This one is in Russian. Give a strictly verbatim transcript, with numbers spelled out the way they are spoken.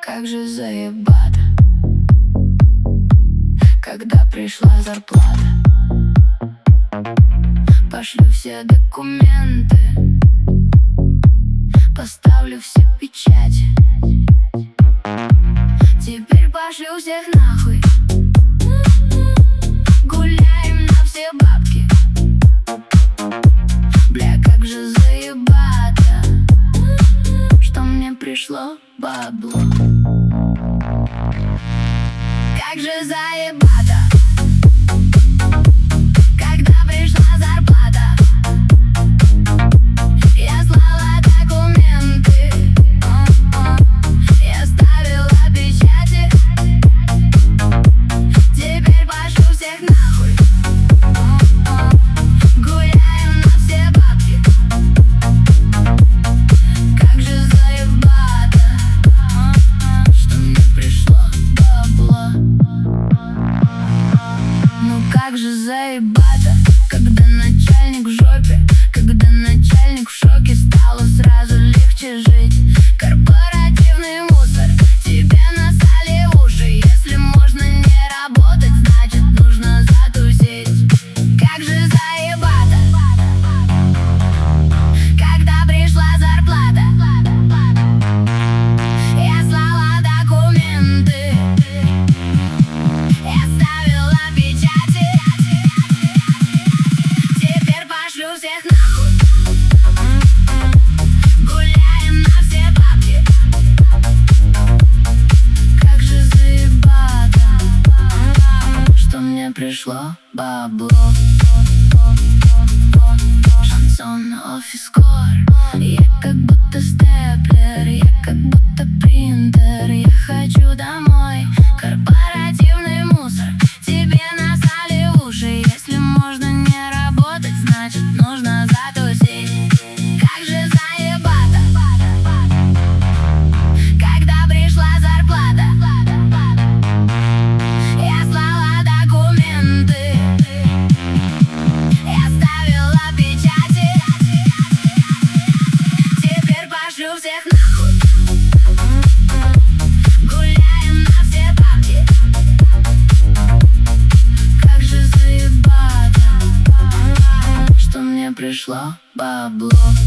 Как же заебато, когда пришла зарплата. Пошлю все документы, поставлю все печати. Теперь пошлю всех нахуй, гуляем на все бабки. Бля, как же заебато, что мне пришло бабло. Как же заебато, когда пришла зарплата. Я слала документы, я ставила печати. Теперь пошлю всех нахуй, гуляем на все бабки. Как же заебато, что мне пришло бабло. Ну как же заебато, когда начальник в жопе, когда начальник в шоке, стало сразу легче жить. Корпоративный мусор, тебе насали в уши. Если можно не работать, значит нужно затусить. Как же заебато, когда пришла зарплата. Я слала документы, я ставила печати. Теперь пошлю всех нахуй, гуляем на все бабки. Как же заебато, что мне пришло бабло. Шансон, офис-кор, я как будто степлер, я как будто принтер. Я хочу домой, корпоративный мусор, тебе насали в уши. Если можно не работать, значит нужно затусить. Как же заебато, когда пришла зарплата. Я слала документы, я ставила печати. Теперь пошлю всех нахуй, гуляем на все бабки. Как же заебато, что мне пришло бабло.